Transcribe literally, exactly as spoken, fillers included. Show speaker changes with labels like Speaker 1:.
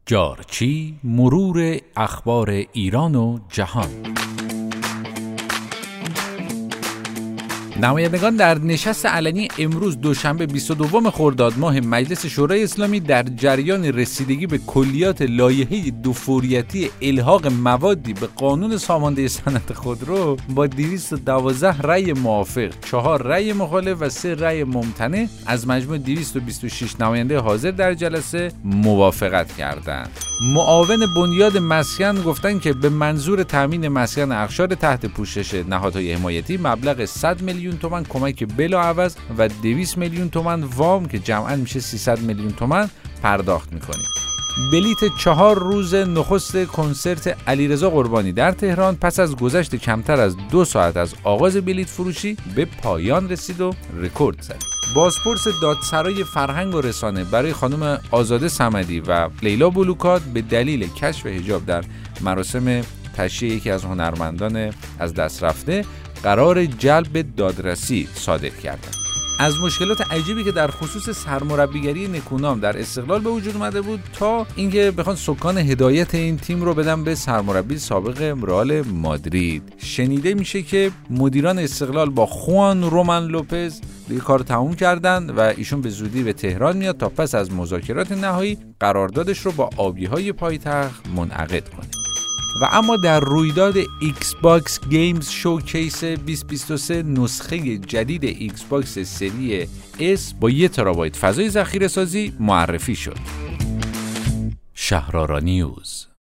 Speaker 1: جارچی، مرور اخبار ایران و جهان. نمایندگان در نشست علنی امروز دوشنبه بیست و دوم خرداد ماه مجلس شورای اسلامی در جریان رسیدگی به کلیات لایحه دوفوریتی الحاق موادی به قانون سامانده صنعت خودرو با دویست و دوازده رأی موافق، چهار رأی مخالف و سه رأی ممتنع از مجموع دویست و بیست و شش نماینده حاضر در جلسه موافقت کردند. معاون بنیاد مسکن گفتند که به منظور تامین مسکن اقشار تحت پوشش نهادهای حمایتی مبلغ صد میلیون تومان کمک بلاعوض و دویست میلیون تومان وام که جمعاً میشه سیصد میلیون تومان پرداخت میکنیم. بلیت چهار روز نخست کنسرت علیرضا قربانی در تهران پس از گذشت کمتر از دو ساعت از آغاز بلیت فروشی به پایان رسید و رکورد زد. بازپرس دادسرای فرهنگ و رسانه برای خانم آزاده صمدی و لیلا بلوکات به دلیل کشف حجاب در مراسم تشییع یکی از هنرمندان از دست رفته قرار جلب دادرسی صادر کردند. از مشکلات عجیبی که در خصوص سرمربیگری نکونام در استقلال به وجود اومده بود تا اینکه بخوان سکان هدایت این تیم رو بدن به سرمربی سابق رئال مادرید. شنیده میشه که مدیران استقلال با خوان رومان لوپز دیگه کارو تموم کردن و ایشون به زودی به تهران میاد تا پس از مذاکرات نهایی قراردادش رو با آبی‌های پایتخت منعقد کنه. و اما در رویداد ایکس باکس گیمز شوکیس بیست بیست و سه نسخه جدید ایکس باکس سری اس با یک ترابایت فضای ذخیره سازی معرفی شد. شهرارا نیوز.